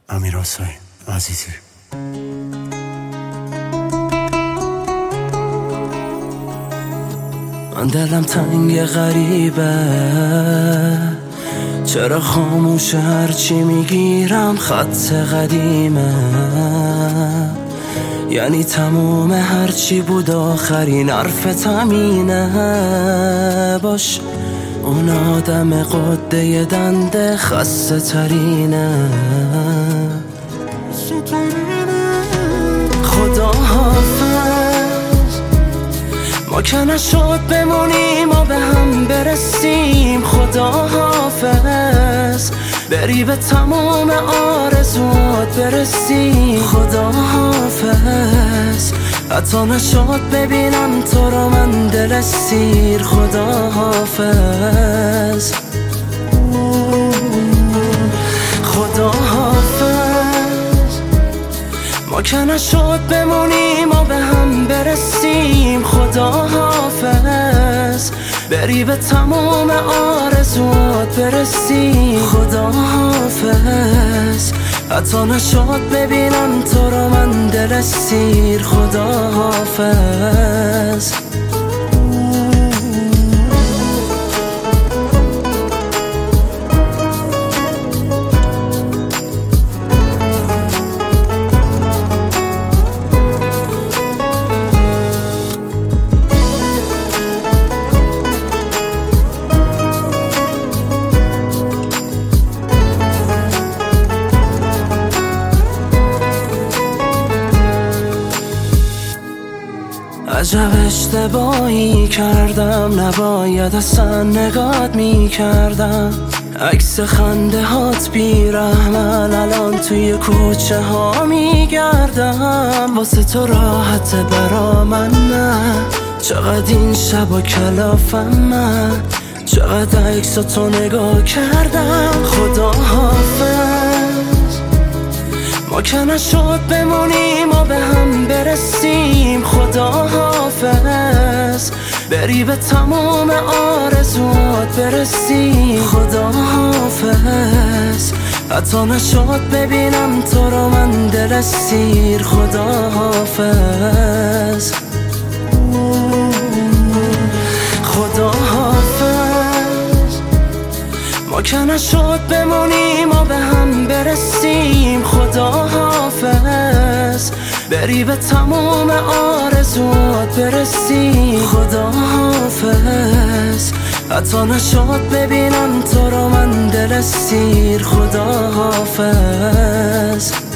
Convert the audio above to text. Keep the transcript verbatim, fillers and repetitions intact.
امیر حسین عزیزی. من دلم تنگ غریبه، چرا خاموش هرچی میگیرم خط قدیمه، یعنی تموم هرچی بود آخرین حرف تمینه. باش اون آدم قده دنده خسته ترینه. خدا حافظ، ما که نشد بمونیم و به هم برسیم. خدا حافظ، بری به تمام آرزوات برسی. خدا حافظ، حتی نشد ببینم تو رو من دل سیر. خدا حافظ، خدا حافظ، ما که نشد بمونیم و به هم برسیم. خدا حافظ، بری به تمام آرزوات برسی. خدا حافظ، حتی نشد ببینم تو رو من دل سیر. خدا حافظ. عجب اشتباهی کردم، نباید اصلا نگات میکردم. عکس خنده هات بیرحمن، الان توی کوچه ها میگردم. واسه تو راحت برا من نه، چقدر این شب کلافم من، چقدر عکس تو نگاه کردم. خدا حافظ، ما که نشد بمونیم و به هم برسیم. خدا حافظ، بری به تمام آرزوات برسی. خدا حافظ، حتی نشد ببینم تو رو من دل سیر. خدا حافظ، خدا حافظ، ما که نشد بمونیم و به هم برسیم. خدا حافظ، بری به تمام آرزوات برسی. خدا حافظ، حتی نشد ببینم تو رو من دل سیر. خدا حافظ.